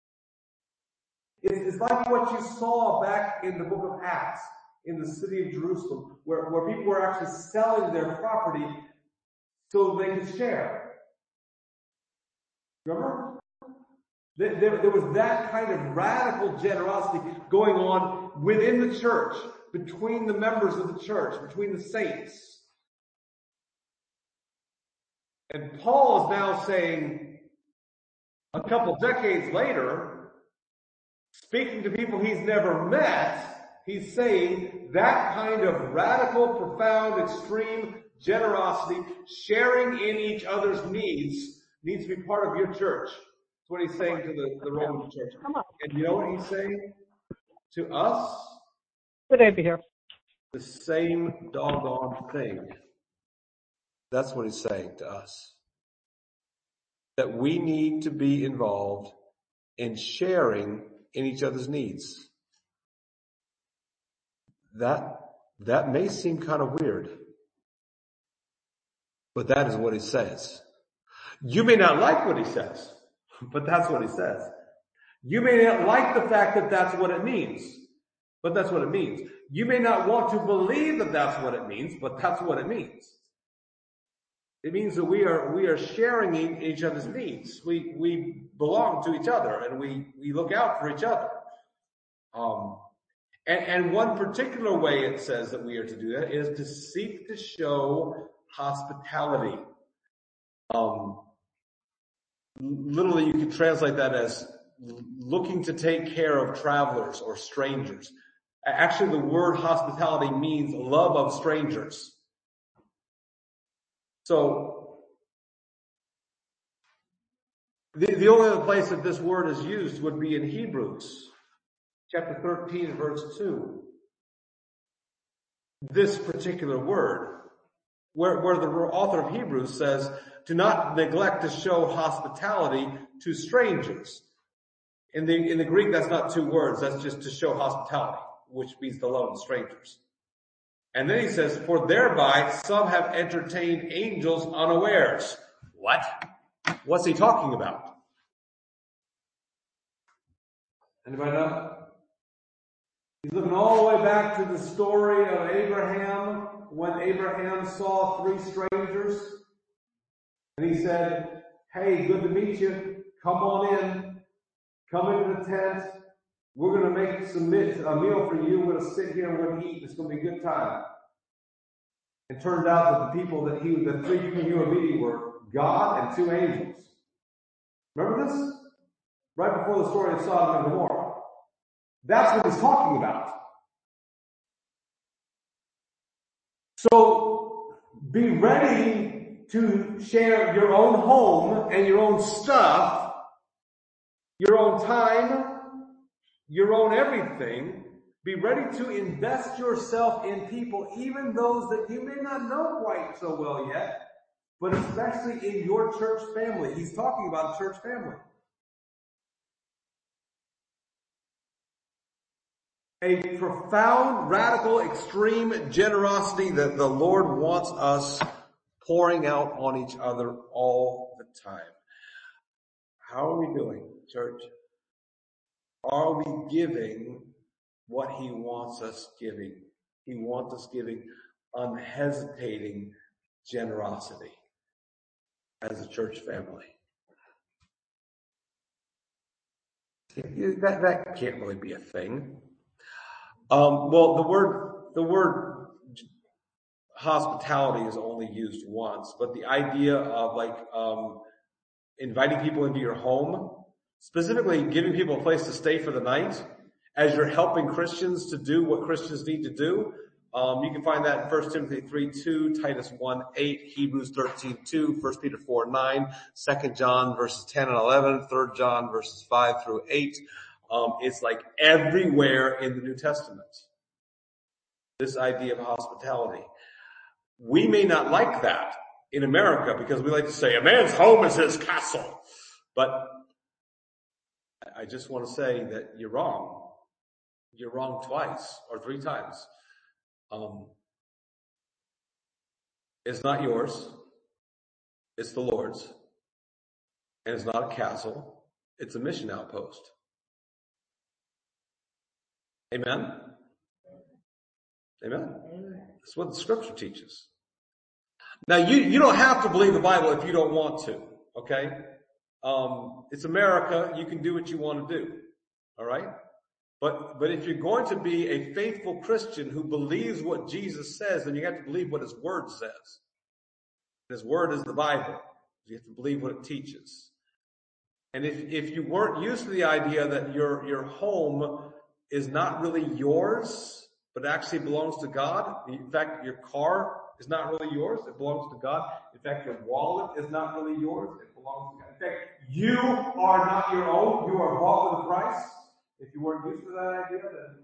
It's like what you saw back in the book of Acts in the city of Jerusalem, where, where people were actually selling their property so they could share. Remember? There, there, there was that kind of radical generosity going on within the church, between the members of the church, between the saints. And Paul is now saying, a couple decades later, speaking to people he's never met, he's saying that kind of radical, profound, extreme generosity, sharing in each other's needs, needs to be part of your church. That's what he's saying to the, the Roman church. And you know what he's saying to us? Good day, be here. The same doggone thing. That's what he's saying to us. That we need to be involved in sharing in each other's needs. That, that may seem kind of weird, but that is what he says. You may not like what he says, but that's what he says. You may not like the fact that that's what it means, but that's what it means. You may not want to believe that that's what it means, but that's what it means. It means that we are, we are sharing in each other's needs. We, we belong to each other and we, we look out for each other. Um, and, and one particular way it says that we are to do that is to seek to show hospitality. Um, literally you can translate that as looking to take care of travelers or strangers. Actually, the word hospitality means love of strangers. So, the, the only other place that this word is used would be in Hebrews, chapter thirteen, verse two. This particular word, where, where the author of Hebrews says, do not neglect to show hospitality to strangers. In the, in the Greek, that's not two words, that's just to show hospitality, which means to love strangers. And then he says, for thereby some have entertained angels unawares. What? What's he talking about? Anybody know? He's looking all the way back to the story of Abraham, when Abraham saw three strangers. And he said, hey, good to meet you. Come on in. Come into the tent. We're going to make some a meal for you. We're going to sit here and we're going to eat. It's going to be a good time. It turned out that the people that he, the three people he were meeting were God and two angels. Remember this? Right before the story of Sodom and Gomorrah. That's what he's talking about. So, be ready to share your own home and your own stuff, your own time, your own everything. Be ready to invest yourself in people, even those that you may not know quite so well yet, but especially in your church family. He's talking about a church family. A profound, radical, extreme generosity that the Lord wants us pouring out on each other all the time. How are we doing, church? Are we giving what he wants us giving? He wants us giving unhesitating generosity as a church family. That, that can't really be a thing. Um, well, the word, the word hospitality is only used once, but the idea of like, um, inviting people into your home, specifically giving people a place to stay for the night as you're helping Christians to do what Christians need to do. Um, you can find that in First Timothy three two, Titus one eight, Hebrews thirteen two, First Peter four nine, Second John verses ten and eleven, Third John verses five through eight. Um, it's like everywhere in the New Testament. This idea of hospitality. We may not like that in America because we like to say a man's home is his castle. But I just want to say that you're wrong. You're wrong twice or three times. Um, it's not yours. It's the Lord's. And it's not a castle. It's a mission outpost. Amen? Amen. That's what the scripture teaches. Now you, you don't have to believe the Bible if you don't want to. Okay? Um, it's America. You can do what you want to do. All right? But, but if you're going to be a faithful Christian who believes what Jesus says, then you have to believe what his word says. His word is the Bible. You have to believe what it teaches. And if, if you weren't used to the idea that your, your home is not really yours, but actually belongs to God. In fact, your car is not really yours. It belongs to God. In fact, your wallet is not really yours. It belongs to God. In fact, you are not your own. You are bought with a price. If you weren't used to that idea, then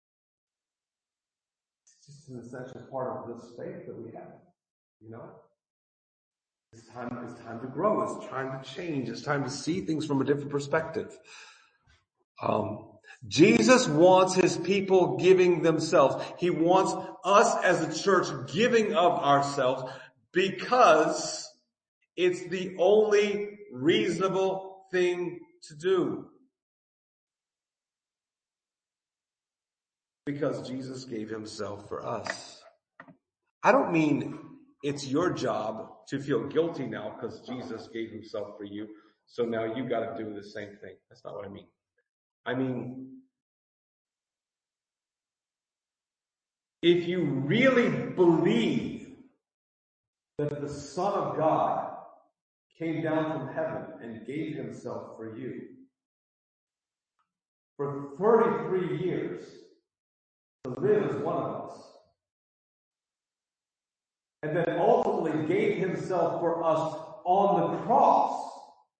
it's just an essential part of this faith that we have. You know? It's time, it's time to grow. It's time to change. It's time to see things from a different perspective. Um, Jesus wants his people giving themselves. He wants us as a church giving of ourselves because it's the only reasonable thing to do. Because Jesus gave himself for us. I don't mean it's your job to feel guilty now because Jesus gave himself for you, so now you got to do the same thing. That's not what I mean. I mean, if you really believe that the Son of God came down from heaven and gave himself for you for thirty-three years to live as one of us, and then ultimately gave himself for us on the cross,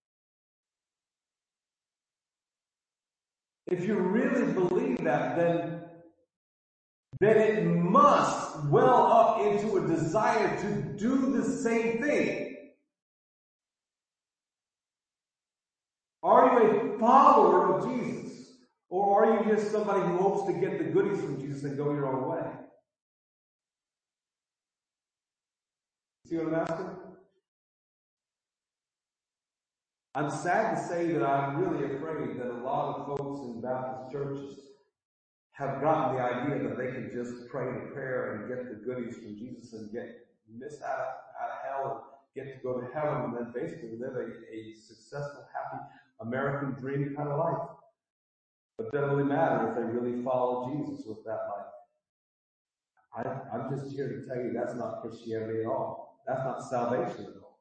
if you really believe that, then, then it must well up into a desire to do the same thing. Are you a follower of Jesus? Or are you just somebody who hopes to get the goodies from Jesus and go your own way? See what I'm asking? I'm sad to say that I'm really afraid that a lot of folks in Baptist churches have gotten the idea that they can just pray the prayer and get the goodies from Jesus and get miss out of, out of hell and get to go to heaven and then basically live a, a successful, happy American dream kind of life. But it doesn't really matter if they really follow Jesus with that life. I, I'm just here to tell you that's not Christianity at all. That's not salvation at all.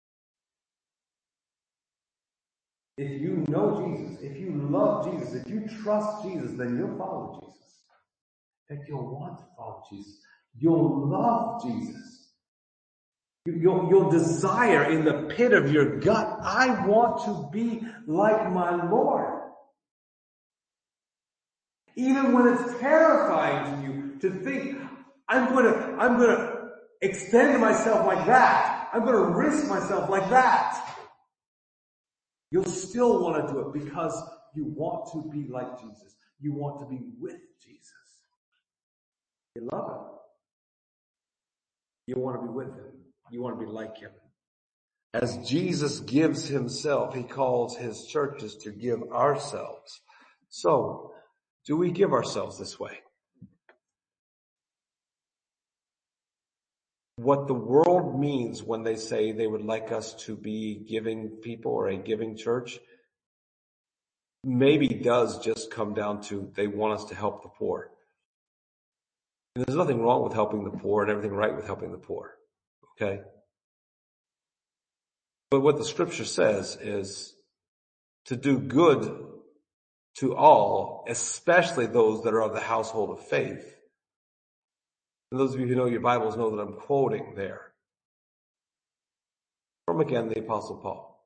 If you know Jesus, if you love Jesus, if you trust Jesus, then you'll follow Jesus. In fact, you'll want to follow Jesus. You'll love Jesus. You, you'll, you'll desire in the pit of your gut, I want to be like my Lord. Even when it's terrifying to you to think, I'm going to, I'm going to extend myself like that. I'm going to risk myself like that. You'll still want to do it because you want to be like Jesus. You want to be with Jesus. You love him. You want to be with him. You want to be like him. As Jesus gives himself, he calls his churches to give ourselves. So, do we give ourselves this way? What the world means when they say they would like us to be giving people or a giving church maybe does just come down to they want us to help the poor. And there's nothing wrong with helping the poor and everything right with helping the poor. Okay? But what the scripture says is to do good to all, especially those that are of the household of faith. And those of you who know your Bibles know that I'm quoting there from, again, the Apostle Paul.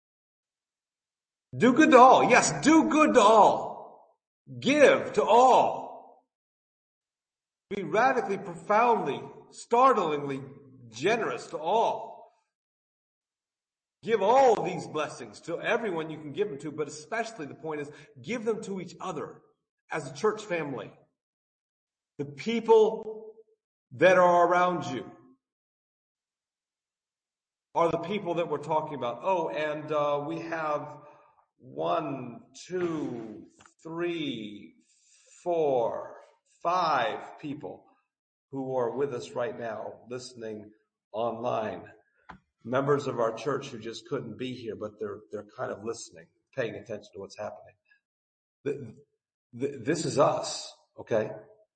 Do good to all. Yes, do good to all. Give to all. Be radically, profoundly, startlingly generous to all. Give all of these blessings to everyone you can give them to, but especially the point is give them to each other as a church family. The people that are around you are the people that we're talking about. Oh, and uh, we have one, two, three, four, five people who are with us right now listening online. Members of our church who just couldn't be here, but they're they're kind of listening, paying attention to what's happening. The, the, this is us, okay?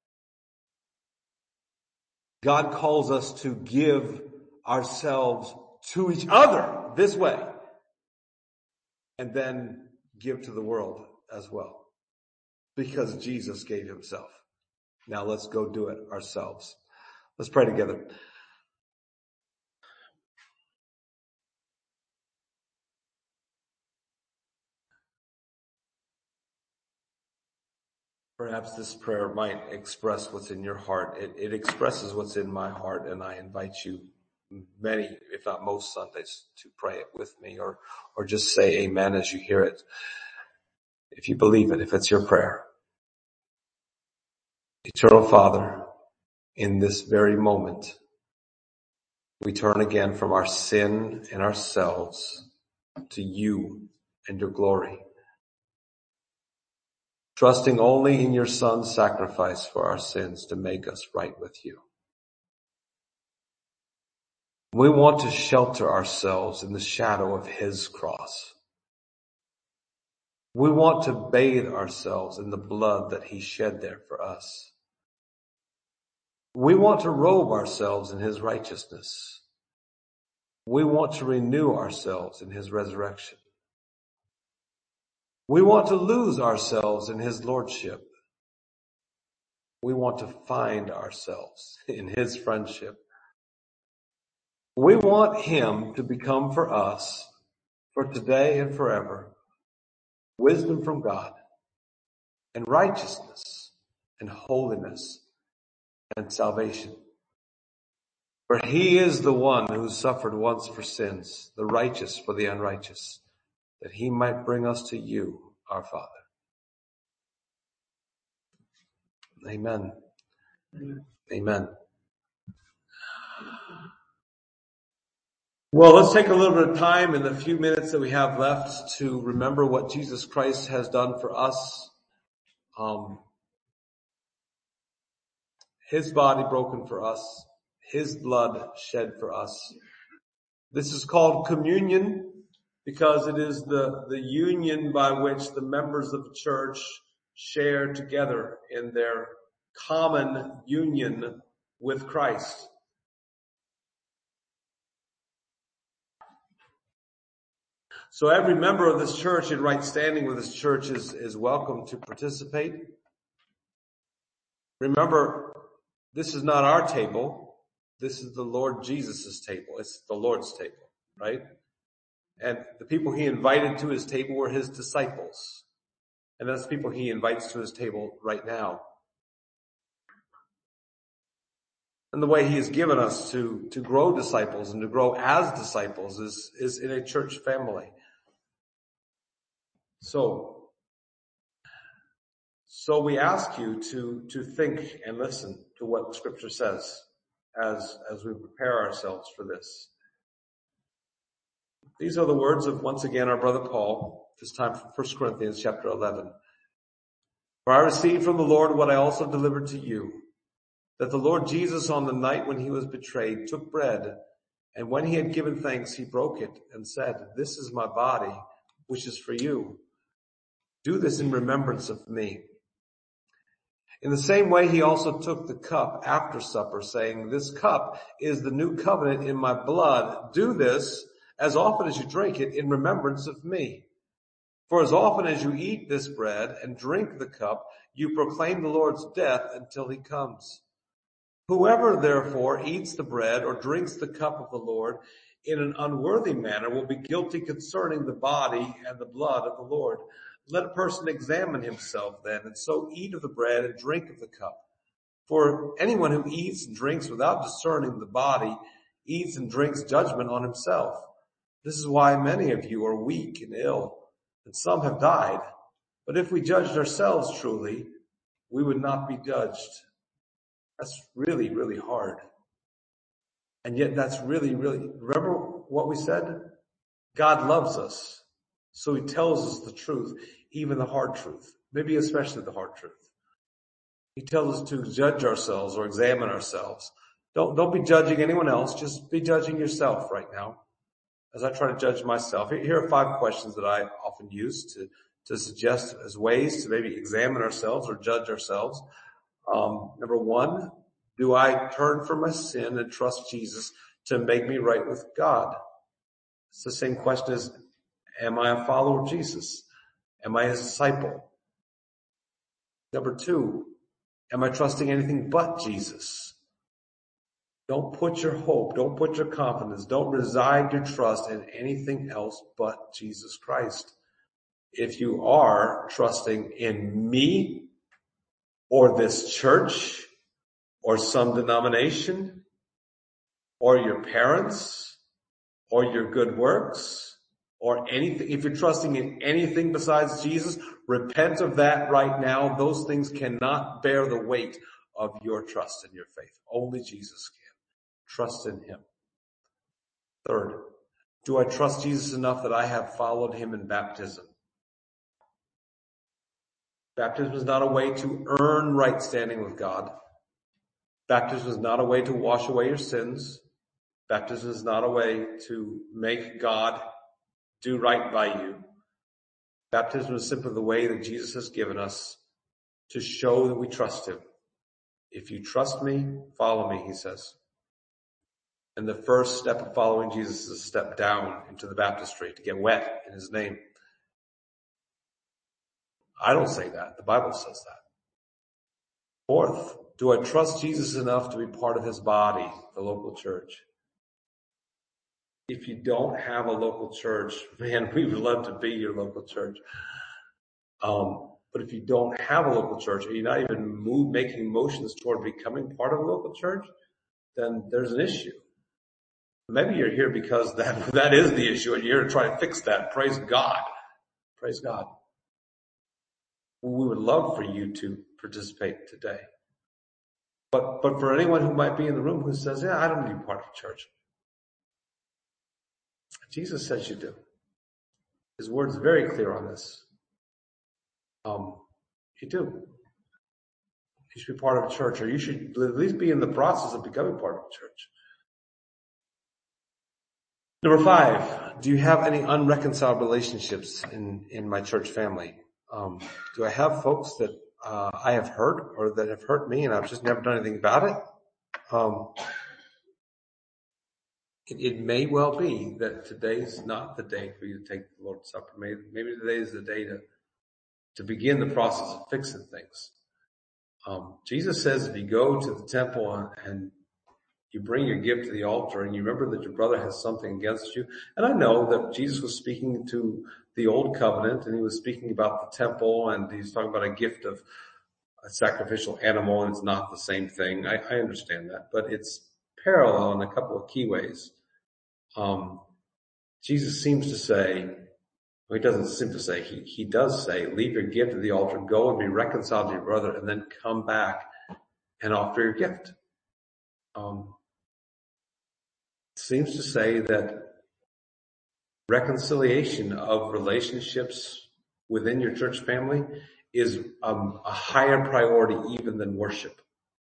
God calls us to give ourselves to each other this way, and then give to the world as well, because Jesus gave himself. Now let's go do it ourselves. Let's pray together. Perhaps this prayer might express what's in your heart. It, it expresses what's in my heart, and I invite you many, if not most Sundays, to pray it with me, or, or just say amen as you hear it. If you believe it, if it's your prayer. Eternal Father, in this very moment, we turn again from our sin and ourselves to you and your glory, trusting only in your Son's sacrifice for our sins to make us right with you. We want to shelter ourselves in the shadow of his cross. We want to bathe ourselves in the blood that he shed there for us. We want to robe ourselves in his righteousness. We want to renew ourselves in his resurrection. We want to lose ourselves in his lordship. We want to find ourselves in his friendship. We want him to become for us, for today and forever, wisdom from God, and righteousness, and holiness, and salvation. For he is the one who suffered once for sins, the righteous for the unrighteous, that he might bring us to you, our Father. Amen. Amen. Amen. Well, let's take a little bit of time in the few minutes that we have left to remember what Jesus Christ has done for us. Um, his body broken for us, his blood shed for us. This is called communion because it is the, the union by which the members of the church share together in their common union with Christ. So every member of this church in right standing with this church is, is welcome to participate. Remember, this is not our table. This is the Lord Jesus' table. It's the Lord's table, right? And the people he invited to his table were his disciples. And that's the people he invites to his table right now. And the way he has given us to, to grow disciples and to grow as disciples is, is in a church family. So, so we ask you to, to think and listen to what Scripture says as, as we prepare ourselves for this. These are the words of, once again, our brother Paul, this time from First Corinthians chapter eleven. For I received from the Lord what I also delivered to you, that the Lord Jesus on the night when he was betrayed took bread, and when he had given thanks, he broke it and said, "This is my body, which is for you. Do this in remembrance of me." In the same way, he also took the cup after supper, saying, "This cup is the new covenant in my blood. Do this as often as you drink it in remembrance of me. For as often as you eat this bread and drink the cup, you proclaim the Lord's death until he comes. Whoever therefore eats the bread or drinks the cup of the Lord in an unworthy manner will be guilty concerning the body and the blood of the Lord. Let a person examine himself then, and so eat of the bread and drink of the cup. For anyone who eats and drinks without discerning the body eats and drinks judgment on himself. This is why many of you are weak and ill, and some have died. But if we judged ourselves truly, we would not be judged." That's really, really hard. And yet that's really, really, remember what we said? God loves us. So he tells us the truth, even the hard truth, maybe especially the hard truth. He tells us to judge ourselves or examine ourselves. Don't, don't be judging anyone else. Just be judging yourself right now. As I try to judge myself, here are five questions that I often use to, to suggest as ways to maybe examine ourselves or judge ourselves. Um, number one, do I turn from my sin and trust Jesus to make me right with God? It's the same question as, am I a follower of Jesus? Am I his disciple? Number two, am I trusting anything but Jesus? Don't put your hope, don't put your confidence, don't reside your trust in anything else but Jesus Christ. If you are trusting in me or this church or some denomination or your parents or your good works or anything, if you're trusting in anything besides Jesus, repent of that right now. Those things cannot bear the weight of your trust and your faith. Only Jesus can. Trust in him. Third, do I trust Jesus enough that I have followed him in baptism? Baptism is not a way to earn right standing with God. Baptism is not a way to wash away your sins. Baptism is not a way to make God do right by you. Baptism is simply the way that Jesus has given us to show that we trust him. If you trust me, follow me, he says. And the first step of following Jesus is a step down into the baptistry, to get wet in his name. I don't say that. The Bible says that. Fourth, do I trust Jesus enough to be part of his body, the local church? If you don't have a local church, man, we would love to be your local church. Um, but if you don't have a local church, or you're not even move, making motions toward becoming part of a local church, then there's an issue. Maybe you're here because that, that is the issue and you're here to try to fix that. Praise God. Praise God. We would love for you to participate today. But, but for anyone who might be in the room who says, yeah, I don't need to be part of a church. Jesus says you do. His word is very clear on this. Um, you do. You should be part of a church, or you should at least be in the process of becoming part of a church. Number five, do you have any unreconciled relationships in, in my church family? Um, do I have folks that uh, I have hurt or that have hurt me and I've just never done anything about it? Um, it, it may well be that today's not the day for you to take the Lord's Supper. Maybe, maybe today is the day to, to begin the process of fixing things. Um, Jesus says if you go to the temple and, and you bring your gift to the altar and you remember that your brother has something against you. And I know that Jesus was speaking to the old covenant and he was speaking about the temple and he's talking about a gift of a sacrificial animal and it's not the same thing. I, I understand that, but it's parallel in a couple of key ways. Um, Jesus seems to say, well, he doesn't seem to say, he, he does say, leave your gift at the altar, go and be reconciled to your brother and then come back and offer your gift. Um, seems to say that reconciliation of relationships within your church family is um, a higher priority even than worship.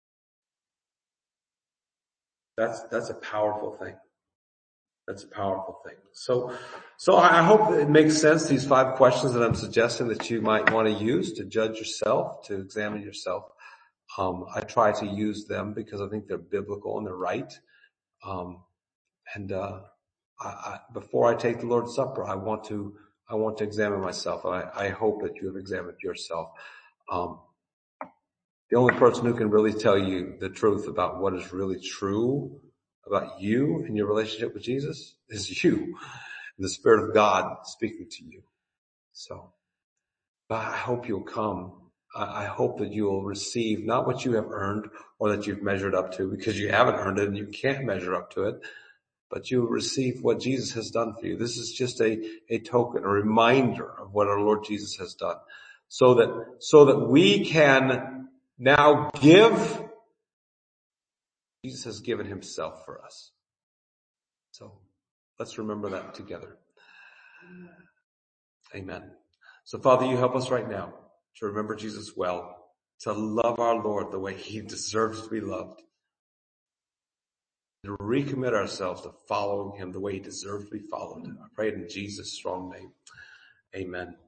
That's, that's a powerful thing. That's a powerful thing. So, so I hope it makes sense, these five questions that I'm suggesting that you might want to use to judge yourself, to examine yourself. Um, I try to use them because I think they're biblical and they're right. Um, and, uh, I, I, before I take the Lord's Supper, I want to, I want to examine myself. And I, I hope that you have examined yourself. Um, the only person who can really tell you the truth about what is really true about you and your relationship with Jesus is you, the Spirit of God speaking to you. So, but I hope you'll come. I, I hope that you'll receive not what you have earned or that you've measured up to, because you haven't earned it and you can't measure up to it, but you'll receive what Jesus has done for you. This is just a, a token, a reminder of what our Lord Jesus has done, so that, so that we can now give. Jesus has given himself for us. So let's remember that together. Amen. So Father, you help us right now to remember Jesus well, to love our Lord the way he deserves to be loved, to recommit ourselves to following him the way he deserves to be followed. I pray it in Jesus' strong name. Amen.